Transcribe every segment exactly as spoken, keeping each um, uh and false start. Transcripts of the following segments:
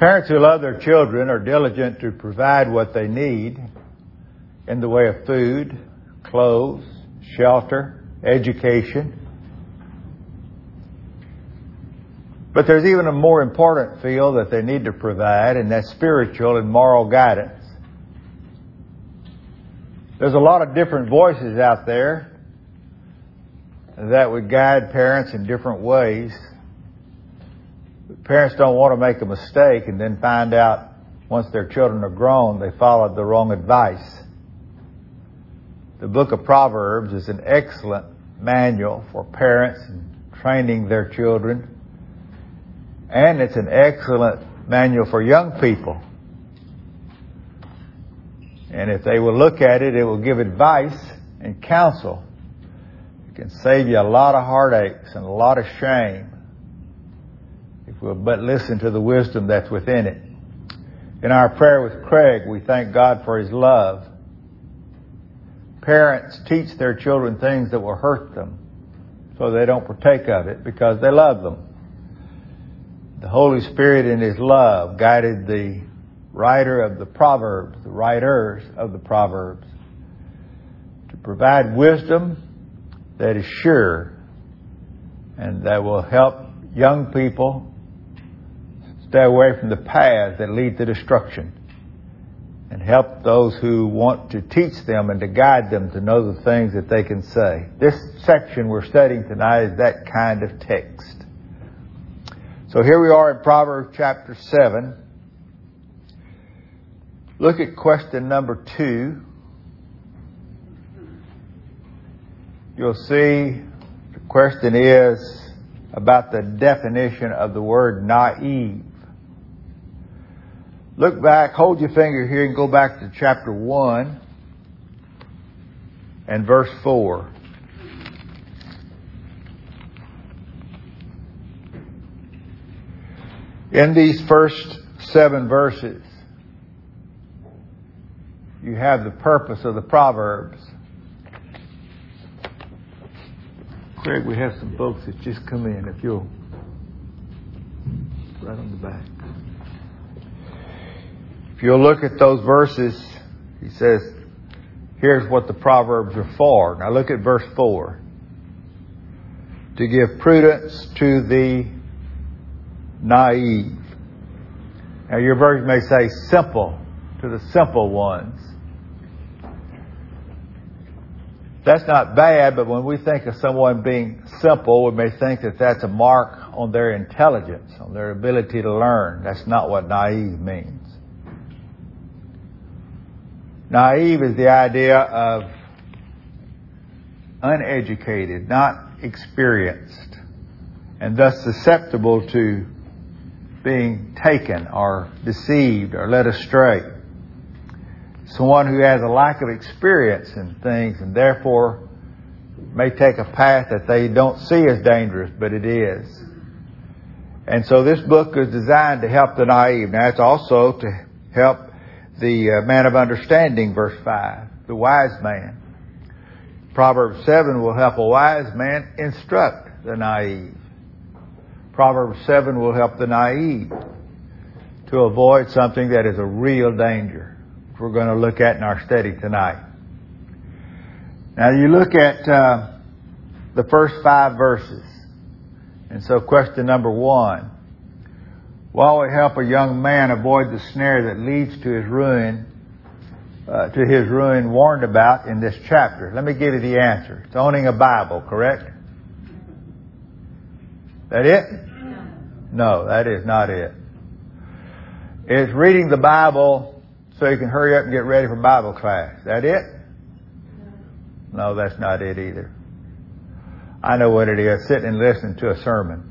Parents who love their children are diligent to provide what they need in the way of food, clothes, shelter, education. But there's even a more important field that they need to provide, and that's spiritual and moral guidance. There's a lot of different voices out there that would guide parents in different ways. Parents don't want to make a mistake and then find out once their children are grown they followed the wrong advice. The book of Proverbs is an excellent manual for parents in training their children. And it's an excellent manual for young people. And if they will look at it, it will give advice and counsel. It can save you a lot of heartaches and a lot of shame if we'll but listen to the wisdom that's within it. In our prayer with Craig, we thank God for His love. Parents teach their children things that will hurt them so they don't partake of it because they love them. The Holy Spirit in His love guided the writer of the Proverbs, the writers of the Proverbs, to provide wisdom that is sure and that will help young people stay away from the paths that lead to destruction and help those who want to teach them and to guide them to know the things that they can say. This section we're studying tonight is that kind of text. So here we are in Proverbs chapter seven. Look at question number two. You'll see the question is about the definition of the word naive. Look back, hold your finger here and go back to chapter one and verse four. In these first seven verses, you have the purpose of the Proverbs. Craig, we have some folks that just come in. If you'll, right on the back. If you'll look at those verses, he says, here's what the Proverbs are for. Now look at verse four. To give prudence to the naive. Now your version may say simple, to the simple ones. That's not bad, but when we think of someone being simple, we may think that that's a mark on their intelligence, on their ability to learn. That's not what naive means. Naive is the idea of uneducated, not experienced, and thus susceptible to being taken or deceived or led astray. Someone who has a lack of experience in things and therefore may take a path that they don't see as dangerous, but it is. And so this book is designed to help the naive. Now it's also to help the uh, man of understanding, verse five, the wise man. Proverbs seven will help a wise man instruct the naive. Proverbs seven will help the naive to avoid something that is a real danger, which we're going to look at in our study tonight. Now you look at uh, the first five verses. And so question number one. What will help a young man avoid the snare that leads to his ruin, uh, to his ruin warned about in this chapter? Let me give you the answer. It's owning a Bible, correct? That it? No, that is not it. It's reading the Bible so you can hurry up and get ready for Bible class. That it? No, that's not it either. I know what it is. Sitting and listening to a sermon.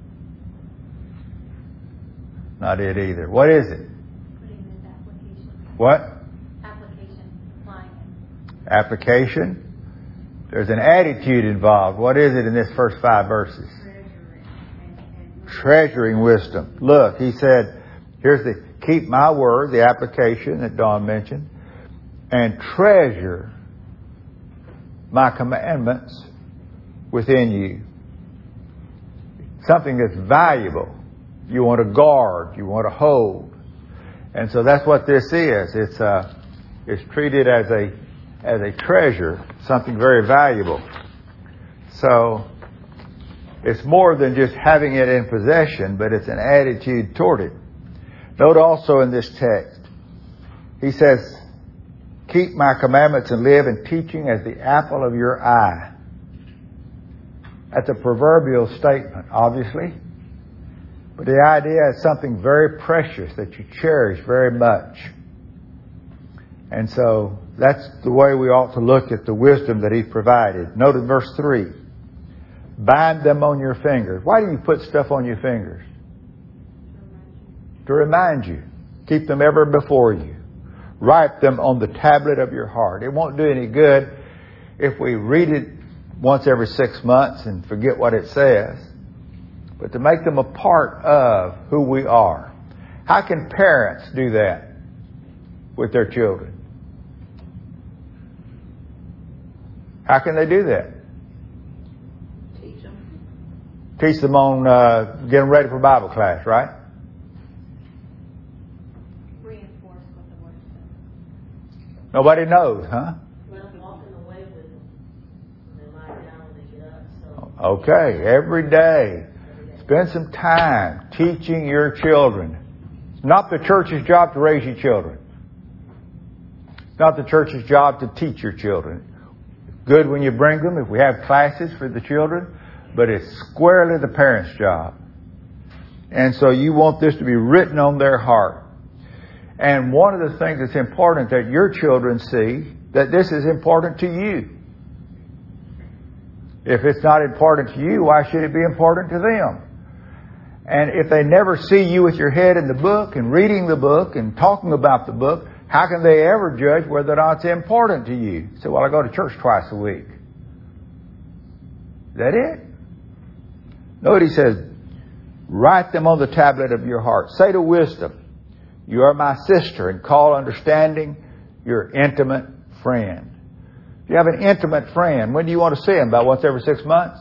Not it either. What is it? Putting this application. What? Application. Applying it. Application. There's an attitude involved. What is it in this first five verses? Treasuring. And, and Treasuring wisdom. Look, he said, here's the keep my word, the application that Dawn mentioned, and treasure my commandments within you. Something that's valuable. You want to guard. You want to hold. And so that's what this is. It's uh, it's treated as a as a treasure, something very valuable. So it's more than just having it in possession, but it's an attitude toward it. Note also in this text, he says, keep my commandments and live in teaching as the apple of your eye. That's a proverbial statement, obviously. But the idea is something very precious that you cherish very much. And so that's the way we ought to look at the wisdom that He provided. Notice verse three. Bind them on your fingers. Why do you put stuff on your fingers? To remind you. Keep them ever before you. Write them on the tablet of your heart. It won't do any good if we read it once every six months and forget what it says. But to make them a part of who we are. How can parents do that with their children? How can they do that? Teach them. Teach them on uh, getting ready for Bible class, right? Reinforce what the Word says. Nobody knows, huh? Well, walking away with them. When they lie down, when they get up. So. Okay, every day. Spend some time teaching your children. It's not the church's job to raise your children. It's not the church's job to teach your children. It's good when you bring them, if we have classes for the children, but it's squarely the parents' job. And so you want this to be written on their heart. And one of the things that's important that your children see, that this is important to you. If it's not important to you, why should it be important to them? And if they never see you with your head in the book and reading the book and talking about the book, how can they ever judge whether or not it's important to you? So, well, I go to church twice a week. Is that it? Note he says, write them on the tablet of your heart. Say to wisdom, you are my sister, and call understanding your intimate friend. If you have an intimate friend, when do you want to see him? About once every six months?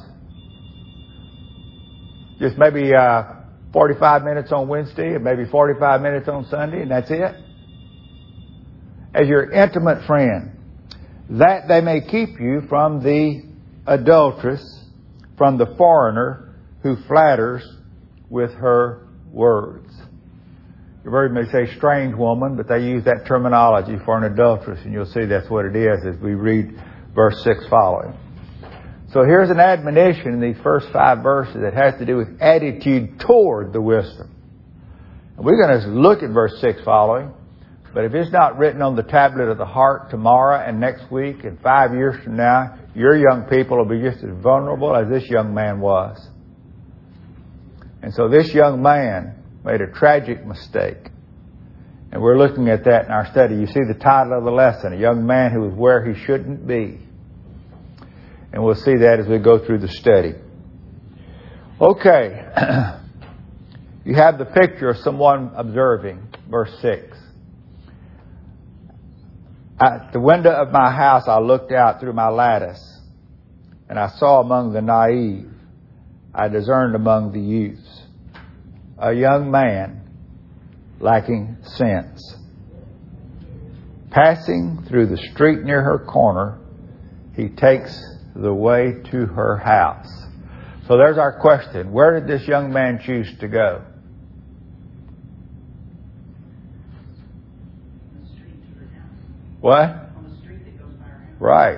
Just maybe uh, forty-five minutes on Wednesday and maybe forty-five minutes on Sunday, and that's it? As your intimate friend, that they may keep you from the adulteress, from the foreigner who flatters with her words. You've heard me say strange woman, but they use that terminology for an adulteress, and you'll see that's what it is as we read verse six following. So here's an admonition in these first five verses that has to do with attitude toward the wisdom. And we're going to look at verse six following, but if it's not written on the tablet of the heart tomorrow and next week and five years from now, your young people will be just as vulnerable as this young man was. And so this young man made a tragic mistake. And we're looking at that in our study. You see the title of the lesson, A Young Man Who Was Where He Shouldn't Be. And we'll see that as we go through the study. Okay. You have the picture of someone observing. Verse six. At the window of my house I looked out through my lattice, and I saw among the naive, I discerned among the youths, a young man lacking sense. Passing through the street near her corner, he takes the way to her house. So there's our question. Where did this young man choose to go? On the street to her house. What? On the street that goes by her house. Right.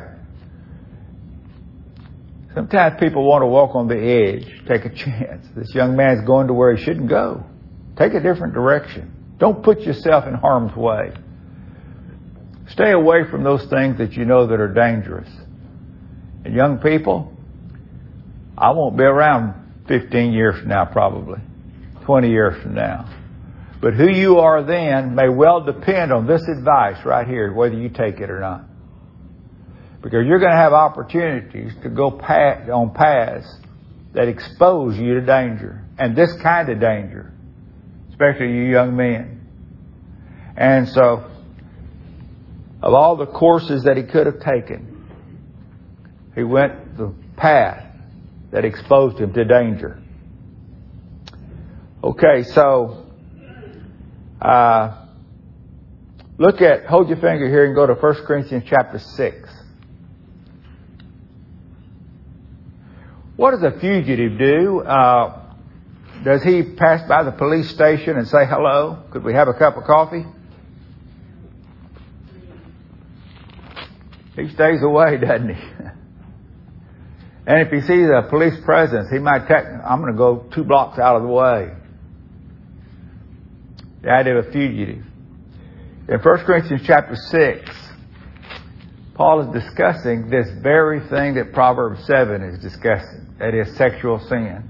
Sometimes people want to walk on the edge, take a chance. This young man's going to where he shouldn't go. Take a different direction. Don't put yourself in harm's way. Stay away from those things that you know that are dangerous. And young people, I won't be around fifteen years from now probably, twenty years from now. But who you are then may well depend on this advice right here, whether you take it or not. Because you're going to have opportunities to go path, on paths that expose you to danger. And this kind of danger. Especially you young men. And so, of all the courses that he could have taken, he went the path that exposed him to danger. Okay, so uh, look at, hold your finger here and go to First Corinthians chapter six. What does a fugitive do? Uh, does he pass by the police station and say, hello, could we have a cup of coffee? He stays away, doesn't he? And if he sees a police presence, he might take, I'm going to go two blocks out of the way. The idea of a fugitive. In First Corinthians chapter six, Paul is discussing this very thing that Proverbs seven is discussing. That is sexual sin.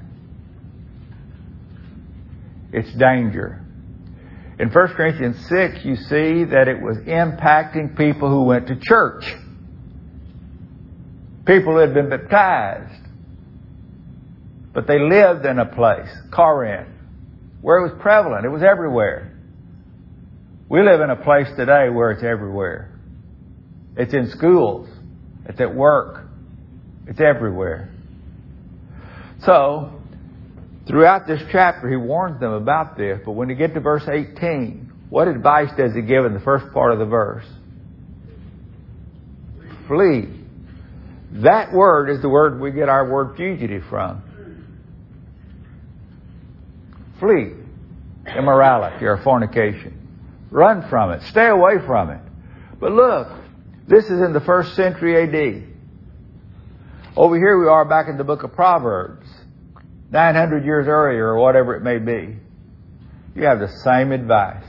Its danger. In First Corinthians six, you see that it was impacting people who went to church. People who had been baptized. But they lived in a place, Corinth, where it was prevalent. It was everywhere. We live in a place today where it's everywhere. It's in schools. It's at work. It's everywhere. So, throughout this chapter, he warns them about this. But when you get to verse eighteen, what advice does he give in the first part of the verse? Flee. That word is the word we get our word fugitive from. Flee immorality or fornication. Run from it. Stay away from it. But look, this is in the first century A D. Over here we are back in the book of Proverbs, nine hundred years earlier or whatever it may be. You have the same advice.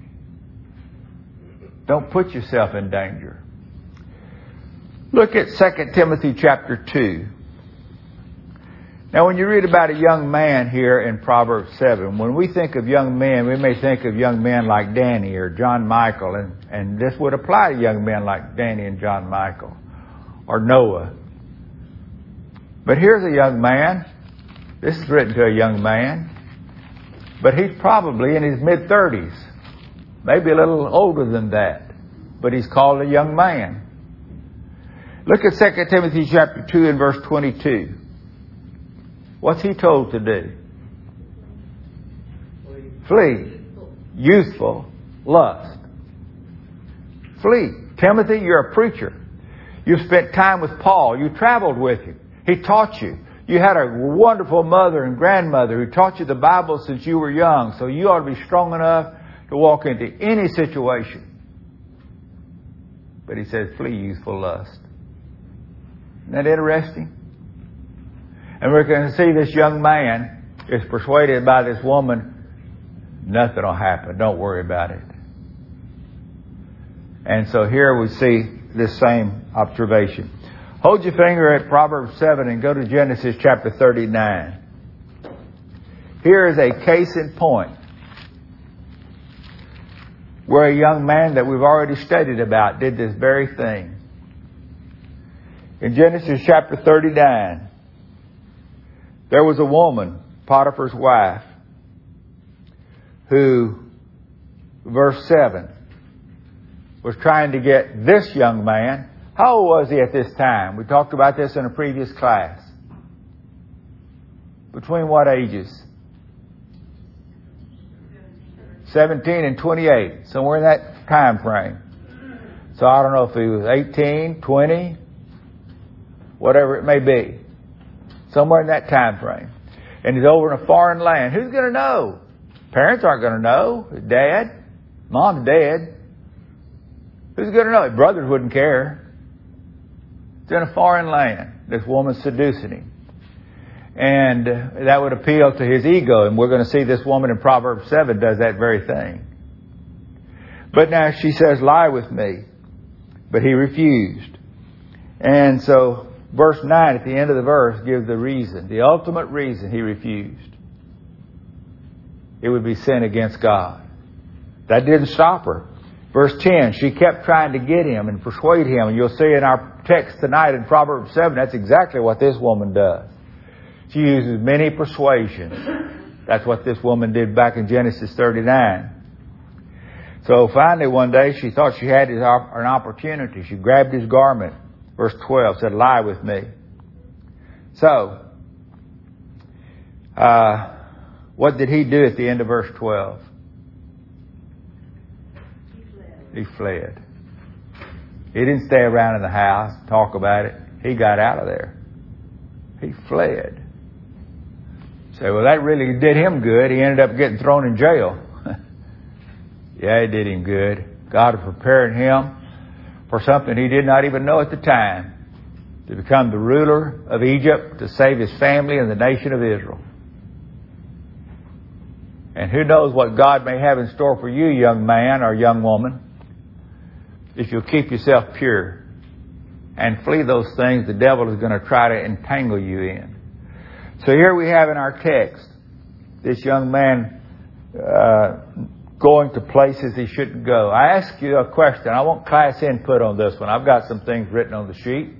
Don't put yourself in danger. Look at Second Timothy chapter two. Now when you read about a young man here in Proverbs seven, when we think of young men, we may think of young men like Danny or John Michael, and, and this would apply to young men like Danny and John Michael, or Noah. But here's a young man. This is written to a young man, but he's probably in his mid-thirties, maybe a little older than that, but he's called a young man. Look at Second Timothy chapter two and verse twenty-two. What's he told to do? Flee. Youthful lust. Flee. Timothy, you're a preacher. You've spent time with Paul. You traveled with him. He taught you. You had a wonderful mother and grandmother who taught you the Bible since you were young. So you ought to be strong enough to walk into any situation. But he says, flee youthful lust. Isn't that interesting? And we're going to see this young man is persuaded by this woman, nothing will happen. Don't worry about it. And so here we see this same observation. Hold your finger at Proverbs seven and go to Genesis chapter thirty-nine. Here is a case in point where a young man that we've already studied about did this very thing. In Genesis chapter thirty-nine, there was a woman, Potiphar's wife, who, verse seven, was trying to get this young man. How old was he at this time? We talked about this in a previous class. Between what ages? seventeen and twenty-eight. Somewhere in that time frame. So I don't know if he was eighteen, twenty, whatever it may be. Somewhere in that time frame. And he's over in a foreign land. Who's going to know? Parents aren't going to know. Dad. Mom's dead. Who's going to know? His brothers wouldn't care. He's in a foreign land. This woman's seducing him. And uh, that would appeal to his ego. And we're going to see this woman in Proverbs seven does that very thing. But now she says, lie with me. But he refused. And so verse nine at the end of the verse gives the reason, the ultimate reason he refused. It would be sin against God. That didn't stop her. Verse ten, she kept trying to get him and persuade him. And you'll see in our text tonight in Proverbs seven, that's exactly what this woman does. She uses many persuasions. That's what this woman did back in Genesis thirty-nine. So finally one day she thought she had an opportunity. She grabbed his garment. Verse twelve said, lie with me. So, uh, What did he do at the end of verse twelve? He fled. He fled. He didn't stay around in the house, talk about it. He got out of there. He fled. Say, well, that really did him good. He ended up getting thrown in jail. Yeah, it did him good. God was preparing him for something he did not even know at the time, to become the ruler of Egypt, to save his family and the nation of Israel. And who knows what God may have in store for you, young man or young woman, if you'll keep yourself pure and flee those things the devil is going to try to entangle you in. So here we have in our text this young man uh, going to places he shouldn't go. I ask you a question. I want class input on this one. I've got some things written on the sheet.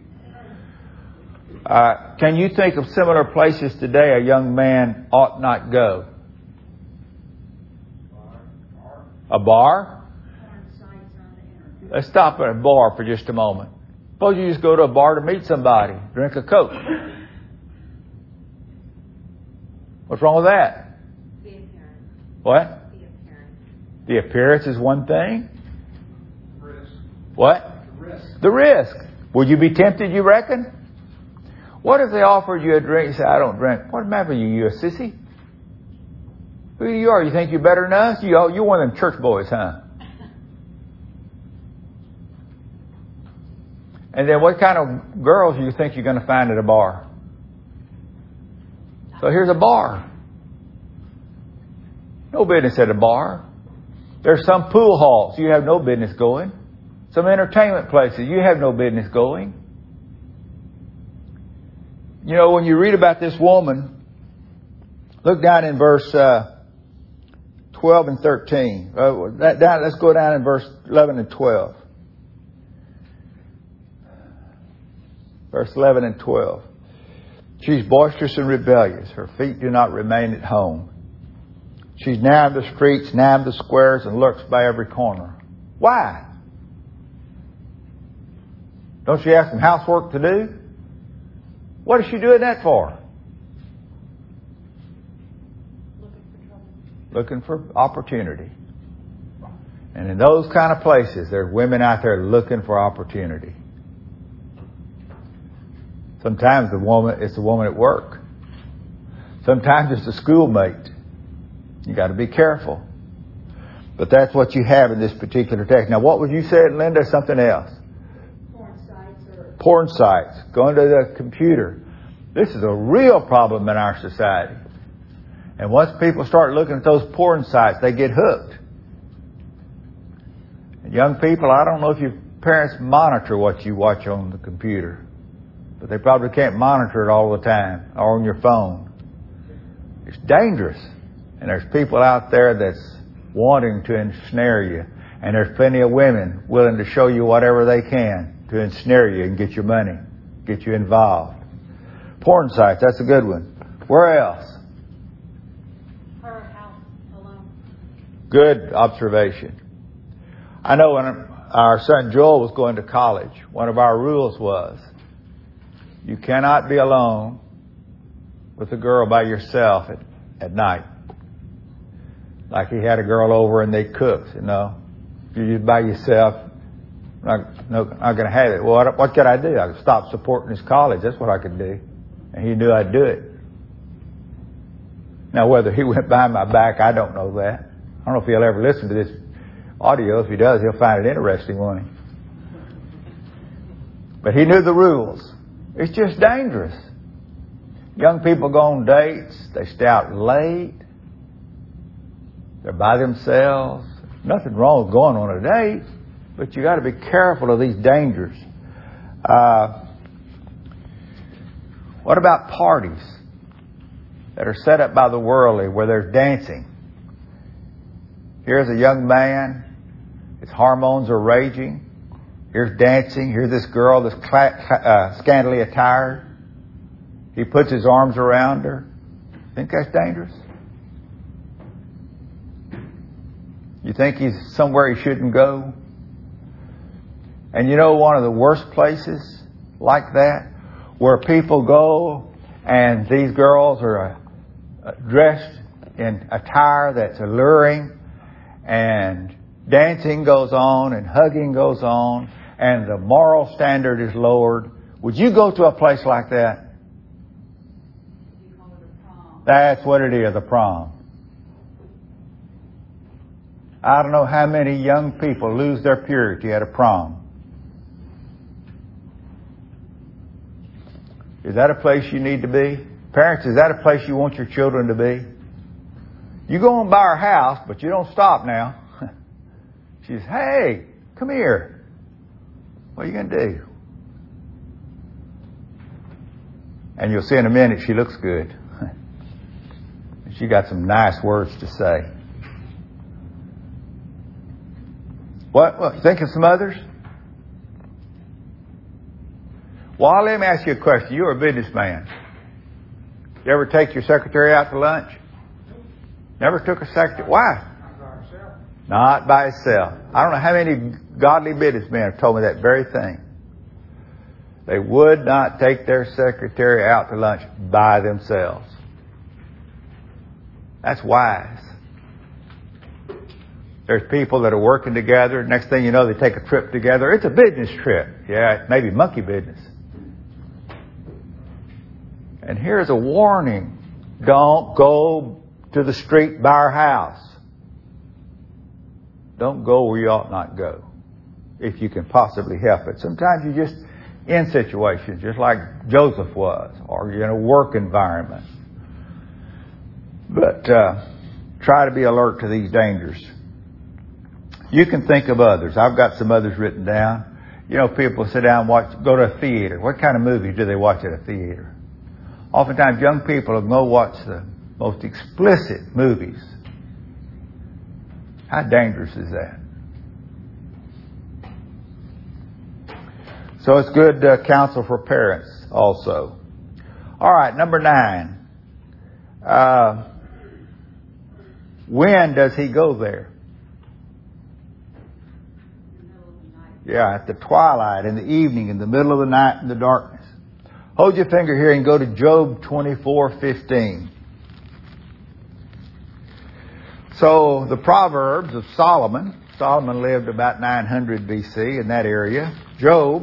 Uh, can you think of similar places today a young man ought not go? A bar? Let's stop at a bar for just a moment. Suppose you just go to a bar to meet somebody, drink a Coke. What's wrong with that? The appearance. What? The appearance. The appearance is one thing. Risk. What? The risk. The risk. Would you be tempted, you reckon? What if they offered you a drink? You say, I don't drink. What matter you? You a sissy? Who you are? You think you're better than us? You, you're one of them church boys, huh? And then what kind of girls do you think you're going to find at a bar? So here's a bar. No business at a bar. There's some pool halls you have no business going. Some entertainment places you have no business going. You know, when you read about this woman, look down in verse uh, twelve and thirteen. Uh, that, down, let's go down in verse eleven and twelve. Verse eleven and twelve. She's boisterous and rebellious. Her feet do not remain at home. She's now in the streets, now in the squares, and lurks by every corner. Why? Don't she have some housework to do? What is she doing that for? Looking for trouble. Looking for opportunity. And in those kind of places, there's women out there looking for opportunity. Sometimes the woman, it's the woman at work. Sometimes it's a schoolmate. You got to be careful. But that's what you have in this particular text. Now, what would you say, Linda? Something else. Porn sites or Porn sites. Going to the computer. This is a real problem in our society. And once people start looking at those porn sites, they get hooked. And young people, I don't know if your parents monitor what you watch on the computer. But they probably can't monitor it all the time or on your phone. It's dangerous. And there's people out there that's wanting to ensnare you. And there's plenty of women willing to show you whatever they can to ensnare you and get your money, get you involved. Porn sites, that's a good one. Where else? her house alone. Good observation. I know when our son Joel was going to college, one of our rules was, you cannot be alone with a girl by yourself at, at night. Like he had a girl over and they cooked, you know. If you're just by yourself, not, no, not going to have it. Well, what, what could I do? I could stop supporting his college. That's what I could do. And he knew I'd do it. Now, whether he went behind my back, I don't know that. I don't know if he'll ever listen to this audio. If he does, he'll find it interesting, won't he? But he knew the rules. It's just dangerous. Young people go on dates. They stay out late. They're by themselves. Nothing wrong with going on a date, but you got to be careful of these dangers. Uh, what about parties that are set up by the worldly where there's dancing? Here's a young man. His hormones are raging. Here's dancing. Here's this girl that's cla- uh, scantily attired. He puts his arms around her. Think that's dangerous? You think he's somewhere he shouldn't go? And you know one of the worst places like that, where people go and these girls are uh, dressed in attire that's alluring, and dancing goes on, and hugging goes on, and the moral standard is lowered, would you go to a place like that? You call it a prom. That's what it is, a prom. I don't know how many young people lose their purity at a prom. Is that a place you need to be? Parents, is that a place you want your children to be? You go on by our house, but you don't stop now. She says, hey, come here. What are you going to do? And you'll see in a minute she looks good. She got some nice words to say. What? What? Think of some others? Well, let me ask you a question. You're a businessman. You ever take your secretary out to lunch? Never took a secretary? Why? Not by itself. I don't know how many godly businessmen have told me that very thing. They would not take their secretary out to lunch by themselves. That's wise. There's people that are working together. Next thing you know, they take a trip together. It's a business trip. Yeah, maybe monkey business. And here's a warning. Don't go to the street by our house. Don't go where you ought not go, if you can possibly help it. Sometimes you're just in situations, just like Joseph was, or you're in a work environment. But uh, try to be alert to these dangers. You can think of others. I've got some others written down. You know, people sit down and watch, go to a theater. What kind of movies do they watch at a theater? Oftentimes, young people will go watch the most explicit movies. How dangerous is that? So it's good uh, counsel for parents also. All right, number nine. Uh, when does he go there? Yeah, at the twilight, in the evening, in the middle of the night, in the darkness. Hold your finger here and go to Job twenty-four fifteen. So the Proverbs of Solomon. Solomon lived about nine hundred B C in that area. Job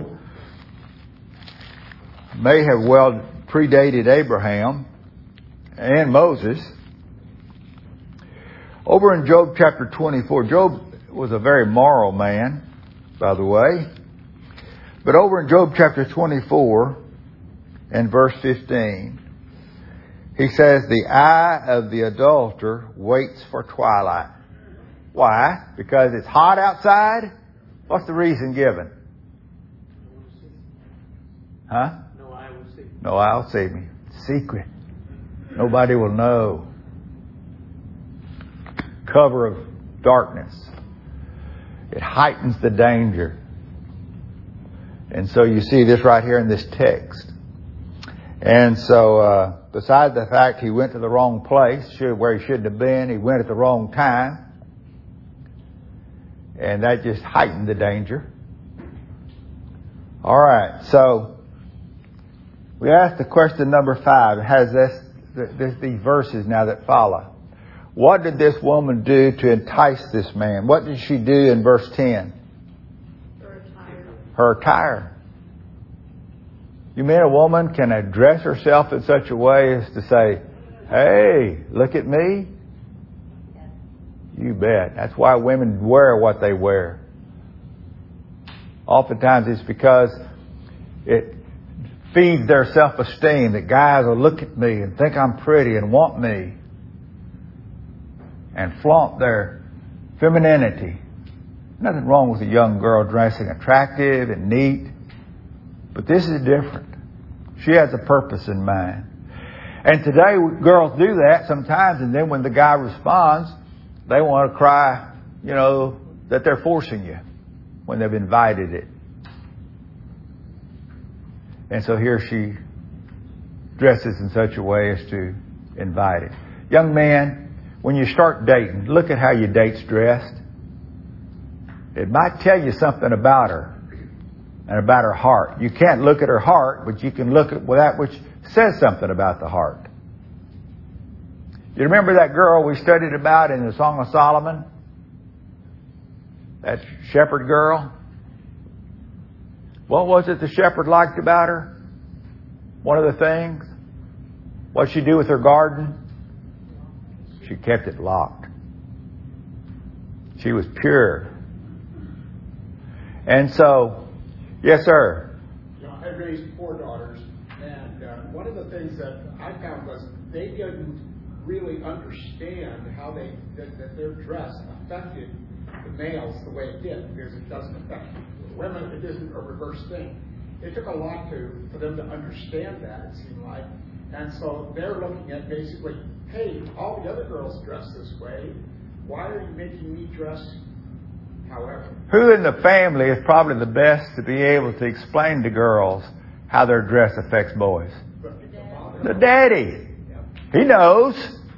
may have well predated Abraham and Moses. Over in Job chapter twenty-four, Job was a very moral man, by the way. But over in Job chapter twenty-four and verse fifteen, he says, the eye of the adulterer waits for twilight. Why? Because it's hot outside? What's the reason given? Huh? No eye will see. No eye will see me. Secret. Nobody will know. Cover of darkness. It heightens the danger. And so you see this right here in this text. And so, uh, besides the fact he went to the wrong place, where he shouldn't have been, he went at the wrong time. And that just heightened the danger. All right, so we asked the question number five. It has this, this, these verses now that follow. What did this woman do to entice this man? What did she do in verse ten? Her attire. Her attire. You mean a woman can address herself in such a way as to say, hey, look at me? You bet. That's why women wear what they wear. Oftentimes it's because it feeds their self-esteem that guys will look at me and think I'm pretty and want me and flaunt their femininity. Nothing wrong with a young girl dressing attractive and neat, but this is different. She has a purpose in mind. And today girls do that sometimes, and then when the guy responds, they want to cry, you know, that they're forcing you when they've invited it. And so here she dresses in such a way as to invite it. Young man, when you start dating, look at how your date's dressed. It might tell you something about her and about her heart. You can't look at her heart, but you can look at that which says something about the heart. You remember that girl we studied about in the Song of Solomon? That shepherd girl? What was it the shepherd liked about her? One of the things? What'd she do with her garden? She kept it locked. She was pure. And so, yes, sir. You know, I raised four daughters, and uh, one of the things that I found was they didn't really understand how they that, that their dress affected the males the way it did, because it doesn't affect women. It isn't a reverse thing. It took a lot to for them to understand that, it seemed like. And so they're looking at basically, hey, all the other girls dress this way. Why are you making me dress however? Who in the family is probably the best to be able to explain to girls how their dress affects boys? The daddy. He knows.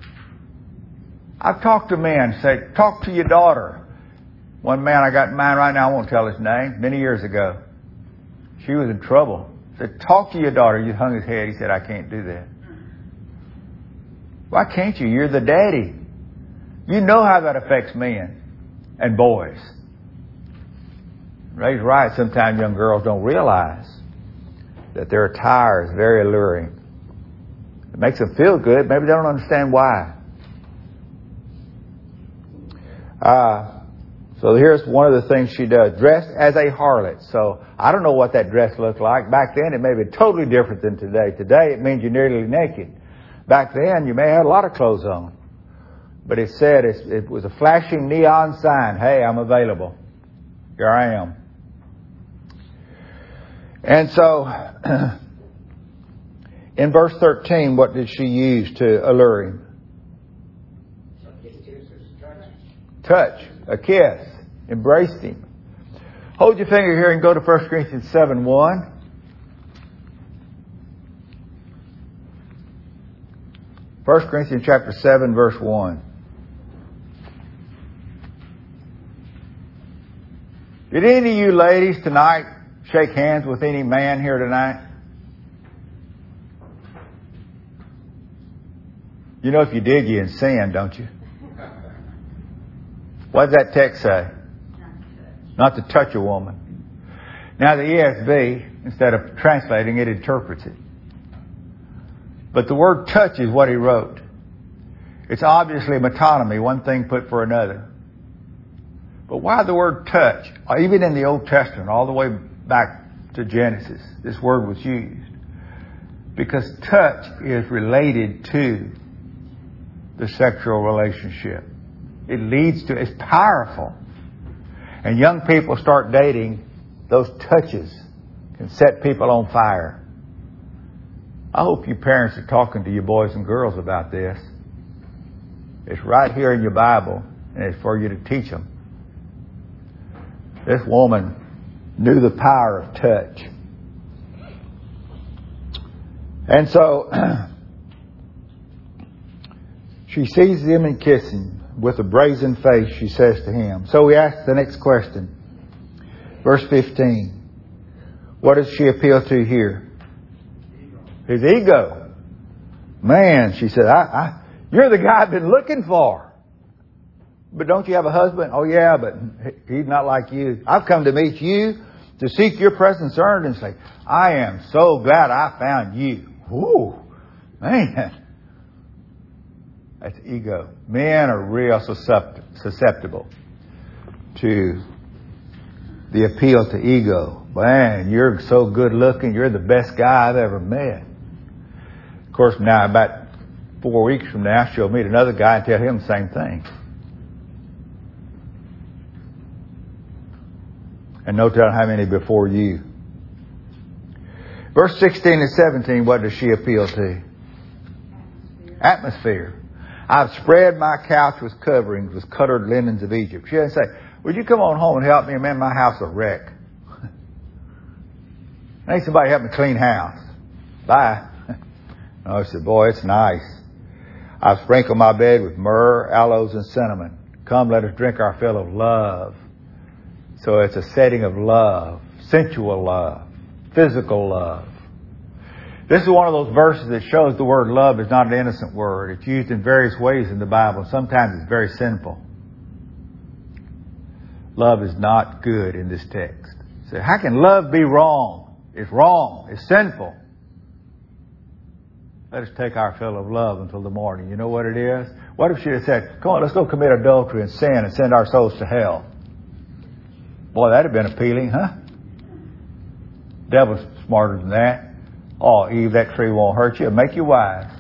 I've talked to men, say, talk to your daughter. One man I got in mind right now, I won't tell his name, many years ago. She was in trouble. I said, talk to your daughter. He hung his head. He said, I can't do that. Why can't you? You're the daddy. You know how that affects men and boys. Ray's right. Sometimes young girls don't realize that their attire is very alluring. It makes them feel good. Maybe they don't understand why. Uh, so here's one of the things she does. Dressed as a harlot. So I don't know what that dress looked like. Back then it may be totally different than today. Today it means you're nearly naked. Back then you may have a lot of clothes on. But it said it's, it was a flashing neon sign. Hey, I'm available. Here I am. And so, in verse thirteen, what did she use to allure him? Touch. A kiss. Embraced him. Hold your finger here and go to First Corinthians seven one. First Corinthians chapter seven, verse one. Did any of you ladies tonight shake hands with any man here tonight? You know if you did, you're in sin, don't you? What does that text say? Not to touch a woman. Now the E S V, instead of translating it, interprets it. But the word touch is what he wrote. It's obviously metonymy, one thing put for another. But why the word touch? Even in the Old Testament, all the way back to Genesis, this word was used. Because touch is related to the sexual relationship. It leads to, it's powerful. And young people start dating, those touches can set people on fire. I hope you parents are talking to your boys and girls about this. It's right here in your Bible, and it's for you to teach them. This woman knew the power of touch. And so, she seizes him and kisses him. With a brazen face, she says to him. So we ask the next question. Verse fifteen. What does she appeal to here? His ego. Man, she said, I, I, you're the guy I've been looking for. But don't you have a husband? Oh yeah, but he's not like you. I've come to meet you to seek your presence earnestly. I am so glad I found you. Woo, man. That's ego. Men are real susceptible to the appeal to ego. Man, you're so good looking. You're the best guy I've ever met. Of course, now about four weeks from now, she'll meet another guy and tell him the same thing. And no telling how many before you. Verse sixteen and seventeen, what does she appeal to? Atmosphere. Atmosphere. I've spread my couch with coverings, with colored linens of Egypt. She doesn't say, would you come on home and help me? Man, my house is a wreck. I need somebody to help me clean house. Bye. No, she said, boy, it's nice. I've sprinkled my bed with myrrh, aloes, and cinnamon. Come, let us drink our fill of love. So it's a setting of love, sensual love, physical love. This is one of those verses that shows the word love is not an innocent word. It's used in various ways in the Bible. Sometimes it's very sinful. Love is not good in this text. So how can love be wrong? It's wrong. It's sinful. Let us take our fill of love until the morning. You know what it is? What if she had said, come on, let's go commit adultery and sin and send our souls to hell? Boy, that'd have been appealing, huh? Devil's smarter than that. Oh, Eve, that tree won't hurt you. It'll make you wise.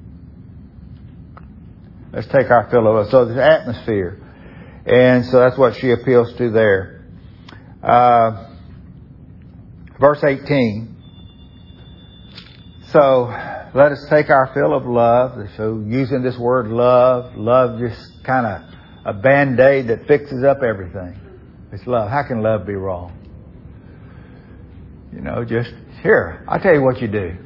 Let's take our fill of love. So there's atmosphere. And so that's what she appeals to there. Uh, verse eighteen. So let us take our fill of love. So using this word love, love just kind of a band-aid that fixes up everything. It's love. How can love be wrong? You know, just here, I'll tell you what you do.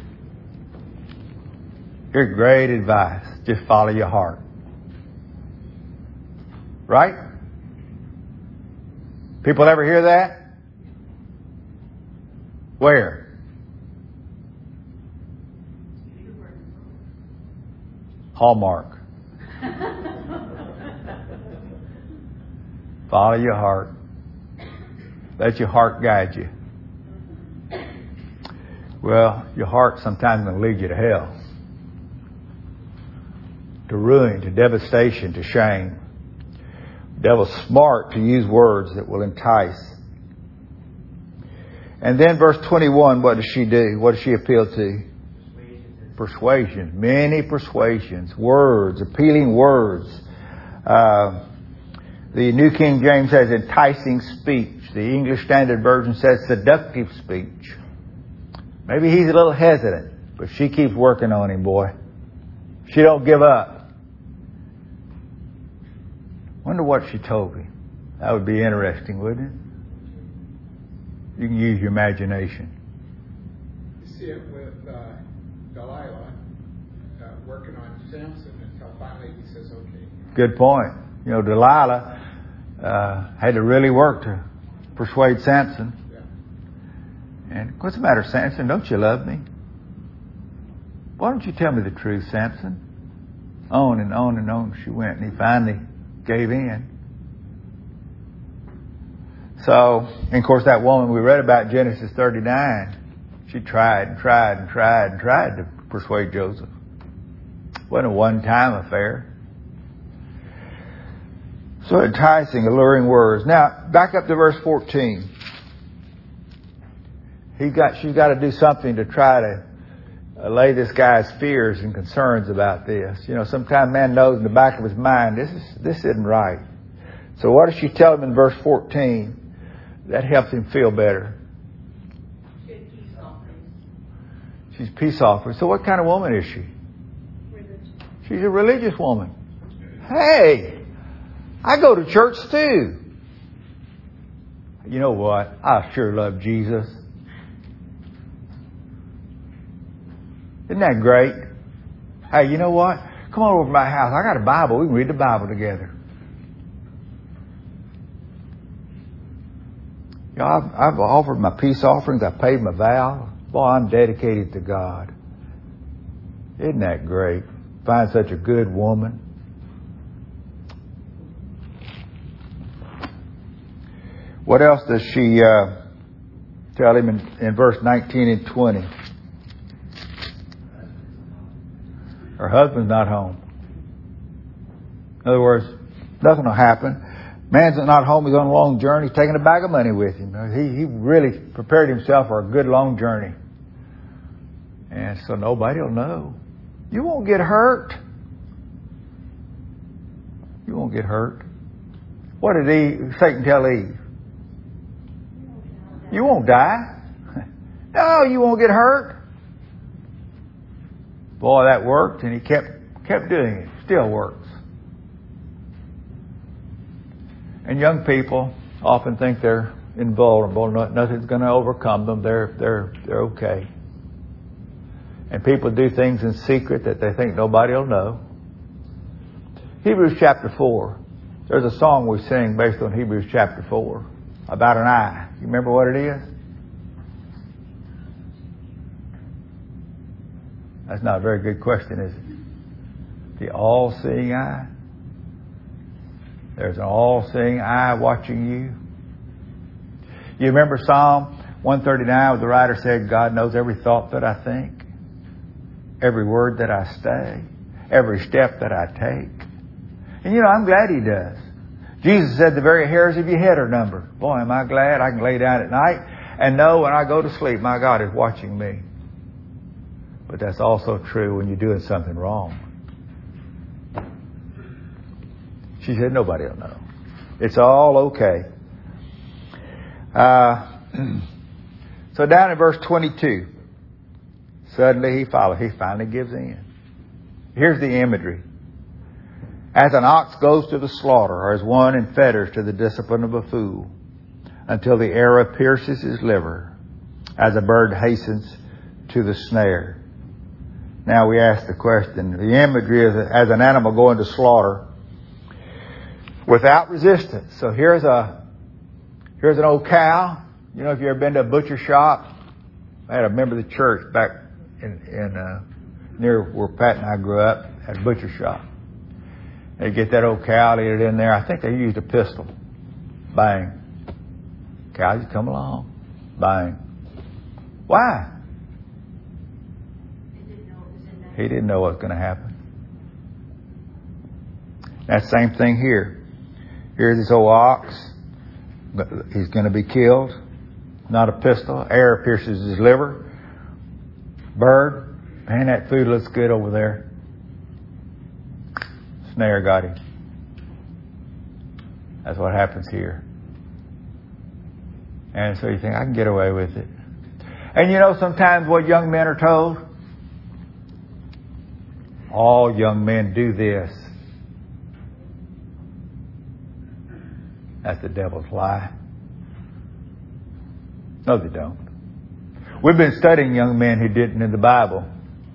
Here's great advice. Just follow your heart. Right? People ever hear that? Where? Hallmark. Follow your heart. Let your heart guide you. Well, your heart sometimes going to lead you to hell. To ruin, to devastation, to shame. The devil's smart to use words that will entice. And then verse twenty-one, what does she do? What does she appeal to? Persuasions. Many persuasions. Words. Appealing words. Uh, the New King James says enticing speech. The English Standard Version says seductive speech. Maybe he's a little hesitant, but she keeps working on him, boy. She don't give up. Wonder what she told me. That would be interesting, wouldn't it? You can use your imagination. You see it with uh, Delilah uh, working on Samson until finally he says, okay. Good point. You know, Delilah uh, had to really work to persuade Samson. Yeah. And what's the matter, Samson? Don't you love me? Why don't you tell me the truth, Samson? On and on and on she went, and he finally gave in. So, and of course, that woman we read about, Genesis thirty-nine, she tried and tried and tried and tried to persuade Joseph. It wasn't a one-time affair. So enticing, alluring words. Now, back up to verse fourteen. He got, she's got to do something to try to allay this guy's fears and concerns about this. You know, sometimes man knows in the back of his mind, this is this isn't right. So what does she tell him in verse fourteen? That helps him feel better. Peace offering. She's peace offering. So what kind of woman is she? Religious. She's a religious woman. Hey, I go to church too. You know what? I sure love Jesus. Isn't that great? Hey, you know what? Come on over to my house. I got a Bible. We can read the Bible together. You know, I've, I've offered my peace offerings. I've paid my vow. Boy, I'm dedicated to God. Isn't that great? Find such a good woman. What else does she uh, tell him in, in verse nineteen and twenty? Her husband's not home. In other words, nothing will happen. Man's not home. He's on a long journey. He's taking a bag of money with him. He, he really prepared himself for a good long journey. And so nobody will know. You won't get hurt. You won't get hurt. What did he, Satan tell Eve? You won't die. No, you won't get hurt. Boy, that worked, and he kept kept doing it. Still works. And young people often think they're invulnerable. Nothing's going to overcome them. They're they're they're okay. And people do things in secret that they think nobody will know. Hebrews chapter four. There's a song we sing based on Hebrews chapter four about an eye. You remember what it is? That's not a very good question, is it? The all-seeing eye. There's an all-seeing eye watching you. You remember Psalm one thirty-nine where the writer said, God knows every thought that I think, every word that I say, every step that I take. And you know, I'm glad He does. Jesus said the very hairs of your head are numbered. Boy, am I glad I can lay down at night and know when I go to sleep, my God is watching me. But that's also true when you're doing something wrong. She said, nobody will know. It's all okay. Uh, so down in verse twenty-two, suddenly he follows. He finally gives in. Here's the imagery. As an ox goes to the slaughter, or as one in fetters to the discipline of a fool, until the arrow pierces his liver, as a bird hastens to the snare. Now we ask the question, the imagery is as an animal going to slaughter without resistance. So here's a here's an old cow. You know, if you've ever been to a butcher shop, I had a member of the church back in, in uh, near where Pat and I grew up at a butcher shop. They get that old cow, lead it in there. I think they used a pistol. Bang. Cow, you come along. Bang. Why? He didn't know what was going to happen. That same thing here. Here's this old ox. He's going to be killed. Not a pistol. Arrow pierces his liver. Bird. Man, that food looks good over there. Snare got him. That's what happens here. And so you think, I can get away with it. And you know sometimes what young men are told? All young men do this. That's the devil's lie. No, they don't. We've been studying young men who didn't in the Bible.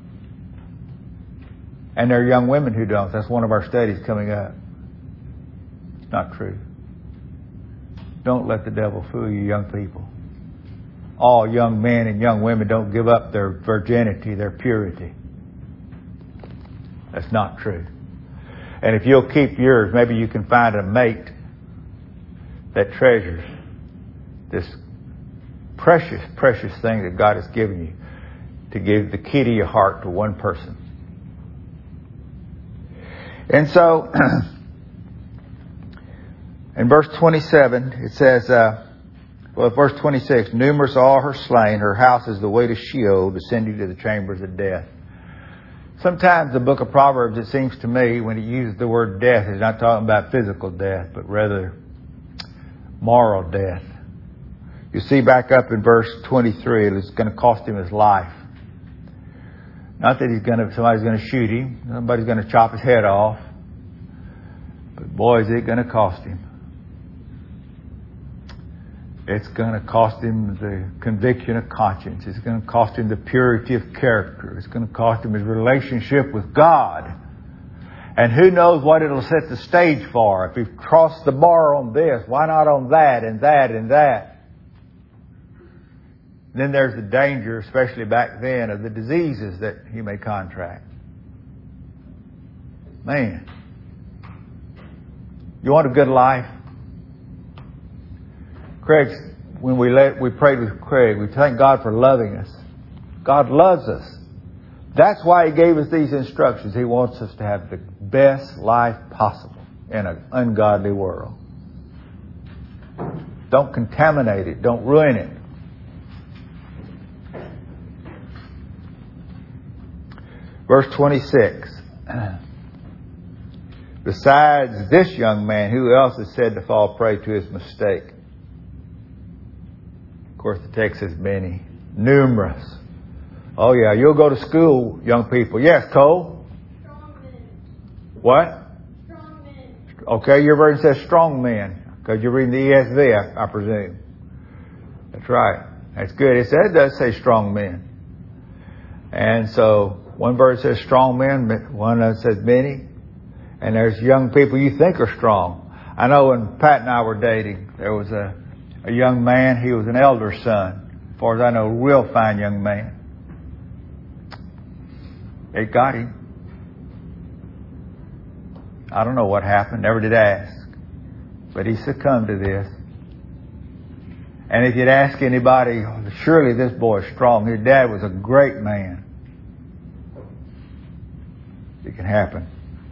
And there are young women who don't. That's one of our studies coming up. It's not true. Don't let the devil fool you, young people. All young men and young women don't give up their virginity, their purity. That's not true. And if you'll keep yours, maybe you can find a mate that treasures this precious, precious thing that God has given you to give the key to your heart to one person. And so, in verse twenty-seven, it says, uh, well, verse twenty-six, numerous are her slain, her house is the way to Sheol, descending to the chambers of death. Sometimes the book of Proverbs, it seems to me, when it uses the word death, it's not talking about physical death, but rather moral death. You see back up in verse twenty-three, it's going to cost him his life. Not that he's going to, somebody's going to shoot him. Somebody's going to chop his head off. But boy, is it going to cost him. It's going to cost him the conviction of conscience. It's going to cost him the purity of character. It's going to cost him his relationship with God. And who knows what it'll set the stage for. If he's crossed the bar on this, why not on that and that and that? Then there's the danger, especially back then, of the diseases that he may contract. Man. You want a good life? Craig, when we let, we prayed with Craig, we thank God for loving us. God loves us. That's why He gave us these instructions. He wants us to have the best life possible in an ungodly world. Don't contaminate it. Don't ruin it. Verse twenty-six. Besides this young man, who else is said to fall prey to his mistake? Of course, the text says many. Numerous. Oh yeah, you'll go to school, young people. Yes, Cole? Strong men. What? Strong men. Okay, your version says strong men. Because you're reading the E S V, I, I presume. That's right. That's good. It says, it does say strong men. And so, one verse says strong men, one that says many. And there's young people you think are strong. I know when Pat and I were dating, there was a, a young man, he was an elder son. As far as I know, a real fine young man. It got him. I don't know what happened. Never did ask. But he succumbed to this. And if you'd ask anybody, surely this boy is strong. His dad was a great man. It can happen.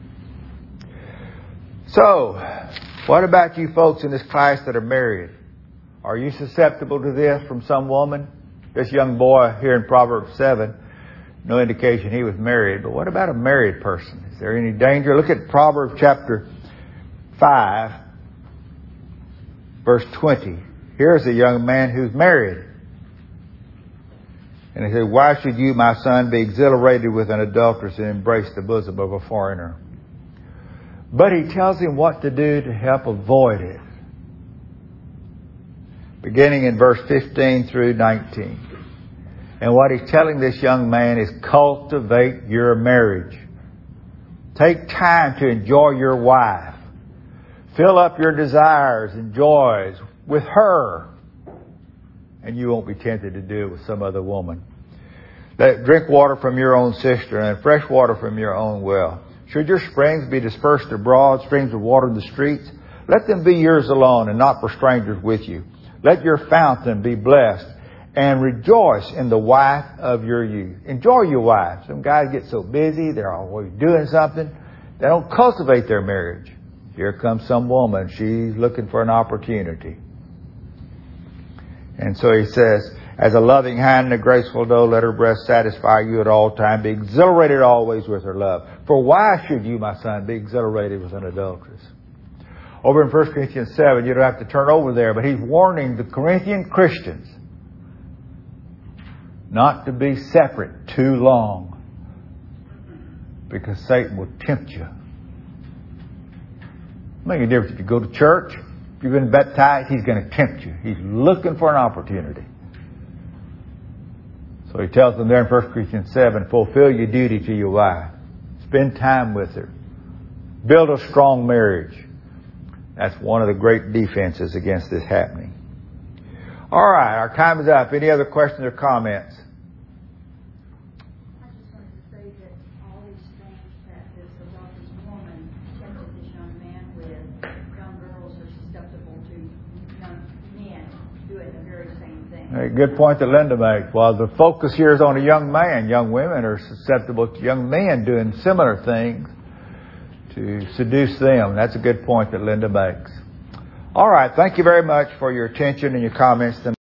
So, what about you folks in this class that are married? Are you susceptible to this from some woman? This young boy here in Proverbs seven, no indication he was married. But what about a married person? Is there any danger? Look at Proverbs chapter five, verse twenty. Here's a young man who's married. And he said, why should you, my son, be exhilarated with an adulteress and embrace the bosom of a foreigner? But he tells him what to do to help avoid it. Beginning in verse fifteen through nineteen. And what he's telling this young man is cultivate your marriage. Take time to enjoy your wife. Fill up your desires and joys with her. And you won't be tempted to do it with some other woman. Let drink water from your own cistern and fresh water from your own well. Should your springs be dispersed abroad, streams of water in the streets, let them be yours alone and not for strangers with you. Let your fountain be blessed and rejoice in the wife of your youth. Enjoy your wife. Some guys get so busy, they're always doing something. They don't cultivate their marriage. Here comes some woman. She's looking for an opportunity. And so he says, as a loving hand and a graceful doe, let her breast satisfy you at all times. Be exhilarated always with her love. For why should you, my son, be exhilarated with an adulteress? Over in First Corinthians seven, you don't have to turn over there, but he's warning the Corinthian Christians not to be separate too long, because Satan will tempt you. Make a difference if you go to church. If you've been baptized, he's going to tempt you. He's looking for an opportunity. So he tells them there in First Corinthians seven, fulfill your duty to your wife. Spend time with her. Build a strong marriage. That's one of the great defenses against this happening. All right, our time is up. Any other questions or comments? I just wanted to say that all these things that this adulterous woman tempted this young man with, young girls are susceptible to young men doing the very same thing. A good point that Linda makes. Well, the focus here is on a young man. Young women are susceptible to young men doing similar things to seduce them. That's a good point that Linda makes. All right. Thank you very much for your attention and your comments tonight.